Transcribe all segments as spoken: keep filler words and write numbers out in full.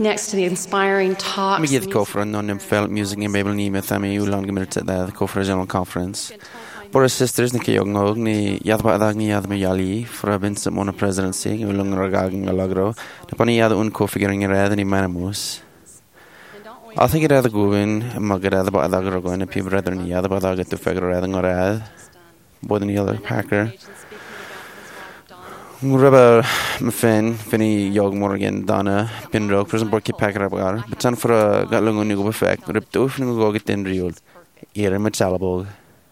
next to the inspiring talks. Mi gydd cofra non ym fel music yn Babel ni met am i'w lan gymryd da cofra general conference. Bora sisters ni kayong ni yadba adag ni yadma yali fra bins mona presidency i'w lang ragaging alagro. Na pani yad un co-figuring red ni manamus. I think it had a goin magada ba adag rogo na pi brother ni yadba adag to figure red ng red. Bod ni other packer. Rubber Mfin, Finny Yog Morgan, Donna, Pinrock, Prison Borky Packer Abar, but son for a got long on you go effect, ripped off and go get in real. Here in Machalabog.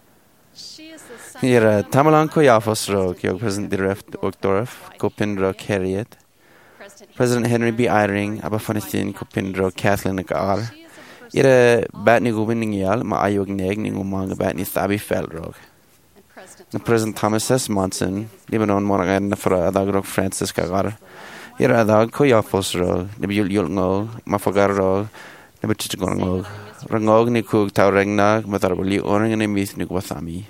Here a Tamalanko Yafos Rock, Yog President Direct Oakdorf, Copinrock Harriet, President Henry B. Eyring, Abafanistin, Copinrock, Kathleen Gar. Here a Batney winning yell, my Ayog Neg, Ningumanga Batney Thabi Felrog. The President Thomas S. Monson, Lebanon Monagan for Adag Francis Cagar. Here Adag Koyafos Rog, Nebul Yulngog, Mafagar, Nebuchadnezzar, Rangog Nikug Taurengna, Matarabuli, Oring and Emith Niguathami.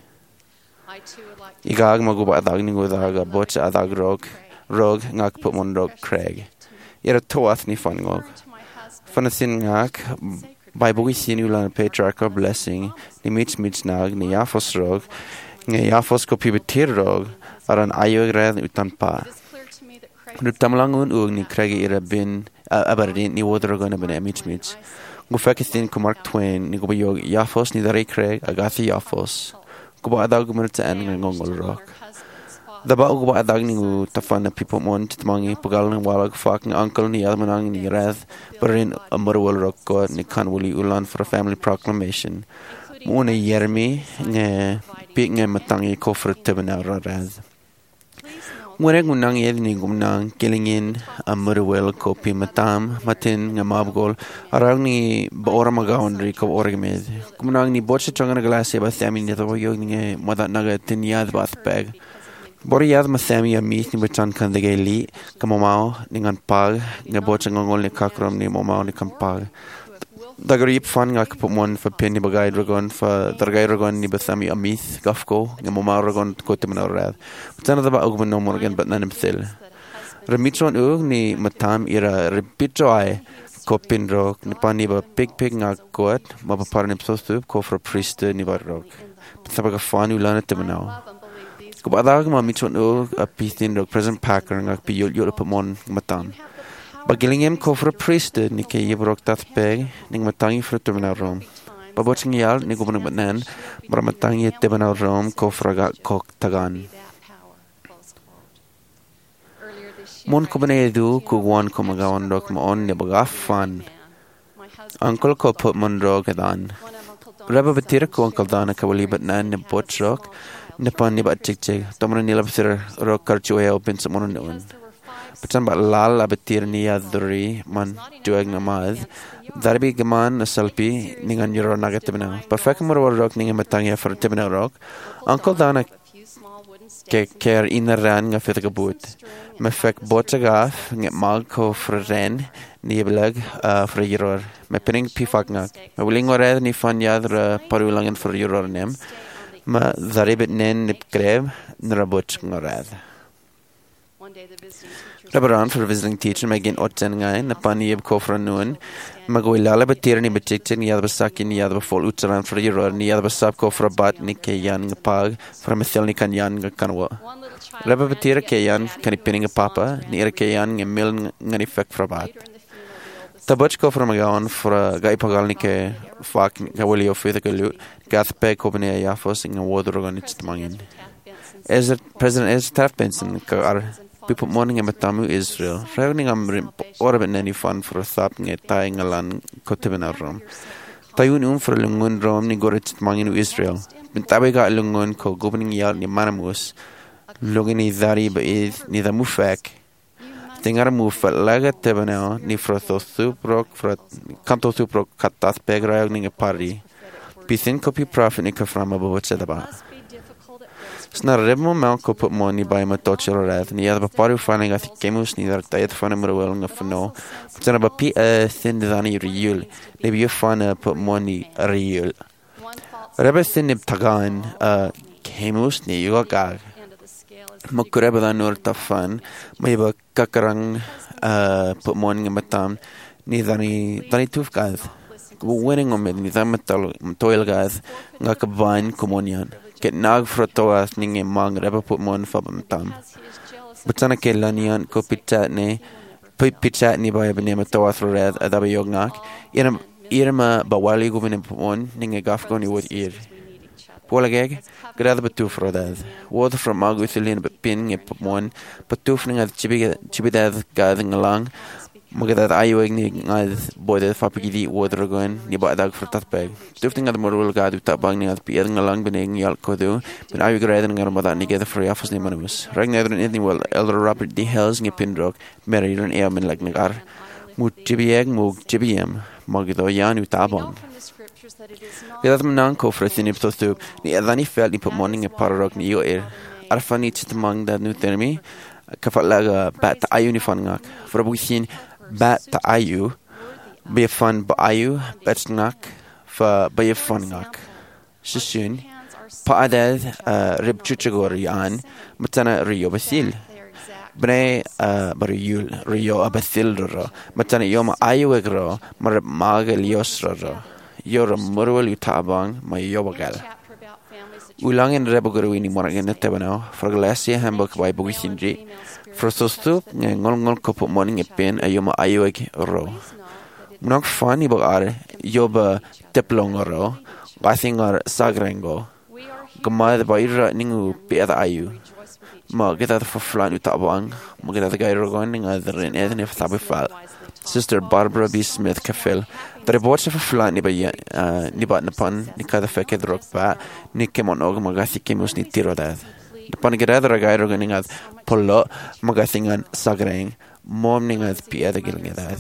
Igag Maguba Adag Nigudaga, Botch Adag Rog, Rog, Ngak Putmon Rog Craig. Here a Toath Nifangog. Fanathin Ngak, by Bogi Sinulan Patriarchal Blessing, Nimich Mitchnag, Niafos Rog. Yafos ko pibetirrog aran ayogred utan pa. Nu tamlangun ug ni krege ira bin aberdeen ni wodrogon ben emich mich. Go fakistin ko Mark Twain ni go yog Yafos ni dare kreg agathi Yafos. Go ba adag gumert en ngongol rock. Da ba go ba adag ni go tafana people mon tmangi pagal ng walag fucking uncle ni almanang ni red berin amorwol rock ko ni kanwuli ulan for a family proclamation. Muna Yermi ne big nge matangi kofra tibana raz. Muna gunang yedni gumnang kilingin amurwel kopi matam matin nga mabgol arang ni baora magaondri ko orgmed. Gumnang ni botche changana glase ba thami ni to yog ni madat naga tinyad bath bag. Boriad mathami a meet ni batan kan de geli kamamao ningan pag nga botche ngongol ni kakrom ni momao ni kampag. Dagarip fan nga kapumon fa pin ni bagay dragon fa dargay dragon ni bathami amith gafko nga momao dragon ko timna rad. Tana da ba og no morgan but nanim thil. Remitron ug ni matam ira repitjoy ko pinro ni pani ba pig pig nga kot ma ba parni psostup ko for priest ni barrok. Sabaga fan ulana timna. Ko badag ma mitron ug a pithin rok present packer nga pi yul yul pamon matam. Bagilingem ko for a priest ni kay yebrok tat peg ning matangi for terminal room. Baboching yal ni gubnang batnan mara matangi terminal room ko fraga kok tagan. Mon ko banedu ku wan ko magawan dok maon ni bagafan. Uncle ko put mon rog adan. Raba batira ko uncle dana kawali batnan ni botrok ni pan ni bat chik chik. Tomra nila batir rok karchu e open sa monon noon. Patan ba lal abetir niya duri man duag namad darbi gaman salpi ningan yoro nagatibna perfect mo rock ninga matangya for tibna rock uncle dana ke care inaran nga fit gabut me fek botagaf nge mag ko for ren nieblag for yoro me pinning pifak nga me willing ore ni fan yadra parulangan for yoro nem ma daribit nen nip greb nrabot ngorad. Rabaran for visiting teacher magin otten ngain na paniyeb ko fra noon magwilala batir ni batiktin ni yadba sakin ni yadba fol utsaran for yoro ni yadba sap ko fra bat ni kayan ng pag fra mithil ni kanyan ng kanwa. Raba batir kayan kanipining papa ni ira kayan ng mil ng effect fra bat. Tabach ko fra magawan fra gaipagal ni ke fak kawali o fita kalu gathpe ko bani ayafos ng wodrogan itmangin. As President Ezra Taft Benson ka ar people morning in Matamu, Israel. Traveling am orbit any fun for a thap net tying a land cotibina rom. Tayun um for a lungun rom ni gorit manginu Israel. Bintabiga lungun ko governing yard ni manamus. Logini dari ba is ni the mufak. Tingar mufat laga tebana ni frotho suprok frat canto suprok katas pegrayog ni a party. Pithin copy prophet ni kaframa bawachadaba. Snar rebmo mal ko put money by my touchel rat ni yada paru fanning at kemus ni dar tayet fan mo wel nga fno tsana ba pi a thin dani real le bi fan put money real rebe thin tagan a kemus ni yoga Magkureba nur tafan, may ba kakarang put morning and matam, ni dani dani tuf guys. Winning on me, ni dam toil guys, nga kabain komunian. Get nag frotoas ning e mang reba put mon fabam tam. Butana ke lanian ko pichat ne, pichat ni ba benema toas red adabe yognak. Irma irma bawali gubin put mon ning e gafko ni would ear. Polageg, grad betuf rodad. Water from Agusilin but pin a one, but tufning at Chibidad gathering along. Mugadad ayuing as boy the fapigi water going, Nibadag for Tatbeg. Tufting at the Morul Gad with Tabang at Piering along being Yalkodu, but I regret and Garmadan together for Yafas Nimanus. Ragnar and anything well, Elder Robert D. Hells, Nipindrock, Mary and Airman like Nagar. Mut Jibieg, Mug Jibiem, Magido Yan with Tabang. Gada man ko for sin ipto tu ni adani felt ni put morning a pararok ni yo er arfani chitmang da nu termi kafalaga bat ayu ni fangak for busin bat ayu be fun ba ayu betnak for be fangak shishun pa adad rib chuchagori an matana rio basil Bre bariyul rio abasil ro matana yoma ayu egro mar magel yosro You're a Murwell Utabang, my Yobagal. Ulang and Rebogruini Morgan at Tebano, for Glacia Hamburg by Bogisinji, for so stoop, and Ngol Copo morning a pen, a Yoma Ayueg ro. Not funny bogar, Yoba Teplong ro, Bathing or Sagrango, Gamad by Ningu, Pieta Ayu. Ma get out for flan Utabang, Moget the guy rogoning other in Eden if Tabifal. Sister Barbara B. Smith Kafil. The reports of a flat ni ba ni ba napan ni kada feke drog ba ni kemon og magasi kemus ni tiro dad. Napan gerada ragay roganing at polo magasingan sagreng mom ning at piada giling dad.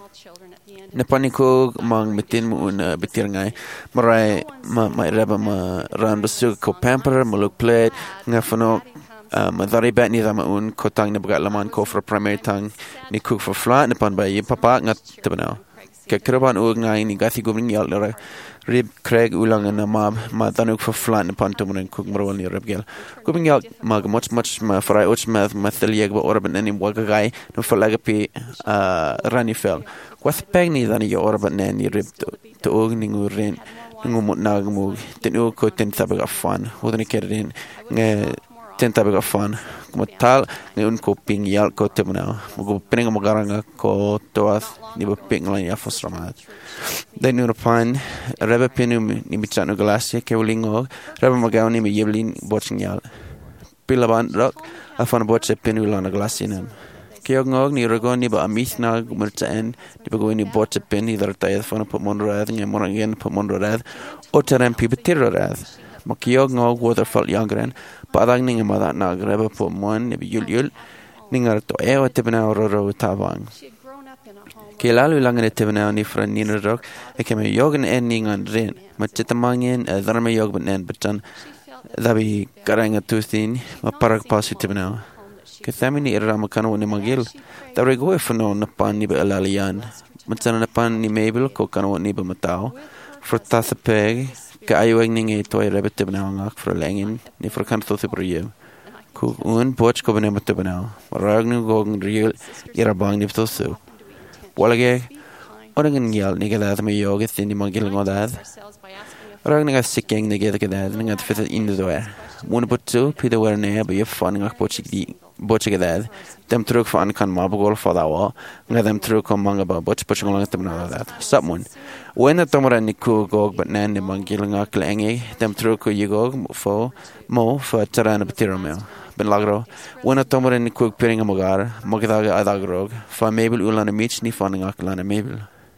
Napan ni ko mang mitin mo un bitir ngay maray ma may reba ma ran basug ko pamper muluk plate nga fano Madari bet ni dama un kotang na bagat laman ko for primary tang ni cook for flat napan ba yi papa ngat tebano ke kraban ug ngai ni gasi gubring yal ra rib Craig ulang na mab ma tanuk for flat napan tumun cook marwal ni rib gel gubring yal mag much much ma fry uch math mathlieg ba orban ni wagagai no falagapi rani fel was peg ni dani yo orban ni rib to ug ni ngurin ngumut nagmu tenu ko ten sabaga fan hodani kerin nge tenta bega fan como tal ni un coping yal ko temna mugo pening magaranga ko toas ni ba ping la ya fosramat den nur pan rebe penum ni michano glasia ke ulingo rebe magawni mi yeblin botching yal pilaban rock afan botche penulana glasinam ke ngog ni rogon ni ba amisna gumurtain ni ba goini botche pen ni darta afan po monrad ni morangen po monrad o terem pibetirrad Makiog ngog waterfall youngren padang ning mada na greba po mon ni yul yul ningar to e o tebna ro ro tabang kelalu langan tebna ni fran ni rok e keme yogen en ningan ren machetamangen dharma yog benen betan dabi karanga tustin ma parak pasitebna ke samini irra makano ni magil tawre go efno na pan ni belalian machana na pan ni mabel ko kano ni ba matao frutasapeg ka ayueng ninge toy rebete benawangak for lengin ni for kan to sibriye ku un poch ko bene mate benaw ragnu gong real irabang ni to so walage orangen yal ni gada me yoga tin ni magil ngodad ragnu ga sikeng ni gada gada ni gat fit in the door mun putsu pide wer ne ba ye fan ngak poch di boch gada dem truk fan kan mabgol fadawa ngadem truk ko manga ba boch poch ngol tem na that sapmun when the tomara ni ku gog but nan ni magil ngak lengi dem truk ko yigog fo mo for tarana betiromel ben lagro when the tomara ni ku piring amagar magdaga adagrog fa mabel ulana mich ni fan ngak lana mabel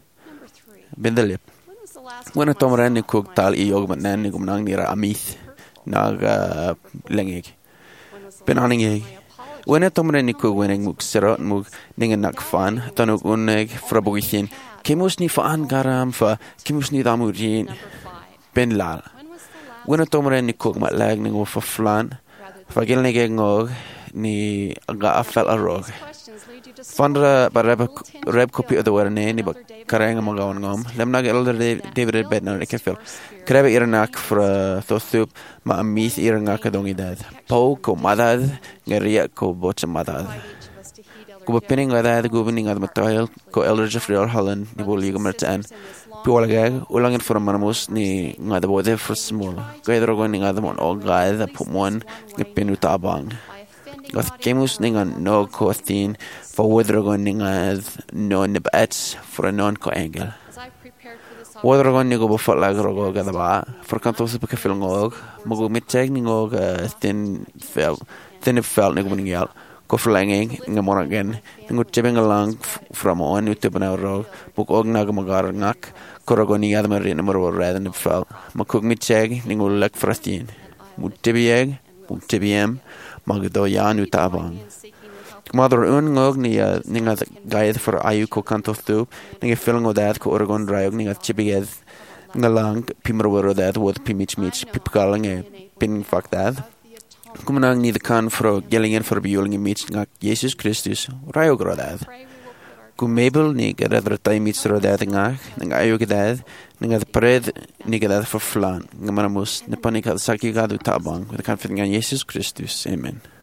ben delip when the tomara ni ku tal i yog but nan ni gumnang ni ra amith nag lengi ben aningi when a tomre ni ku weneng muk serot muk ningen nak fan tanuk uneg frabogisin kemus ni fan garam fa kemus ni damurin ben lal when a tomre ni ku mat lag ning fa flan fa gel nege ngog ni aga afal arog Fandra ba reb reb copy of the word ne ni ba karang mo gawan ngom. Lem nag elder David Bednar ke fil. Krebe iranak fra thosup ma amis iranga ka dong idad. Pau ko madad ngaria ko boch madad. Ko pinning adad governing ad matail ko elder Jeffrey Holland ni boli gomertan. Piolagag ulangin fra manamos ni ngada bode fra small. Gaidro go ni ngada mon o gaid pumon ni pinuta abang. Goth kemus ningan no ko thin for whether go ningad no nibats for a non ko angel. Whether go nigo bo fat lag rogo gada ba for kanto se pe film og mogo miteg ningo thin fel thin fel nigo ningal ko flanging ngamon again ningo chebeng along from on youtube na rog buk og nag magar ngak korogo ni ad mer numero red and fel makug miteg ningo lek frastin mutibieg mutibiem magdo yanu tabang Mother un ngog ni ninga gaid for ayu ko kanto tu ninga feeling odad ko Oregon drive ninga chibiged ngalang pimro that what pimich mich pipkalang e pin fuck that kumanang ni the kan for gelingen for bioling mich ngak Jesus Christus rayo grodad ku mabel ni gadra tay mich rodad ngak ninga ayu gadad ninga pred ni gadad for flan ngamamus ne panika saki gadu tabang with the confidence in Jesus Christus amen.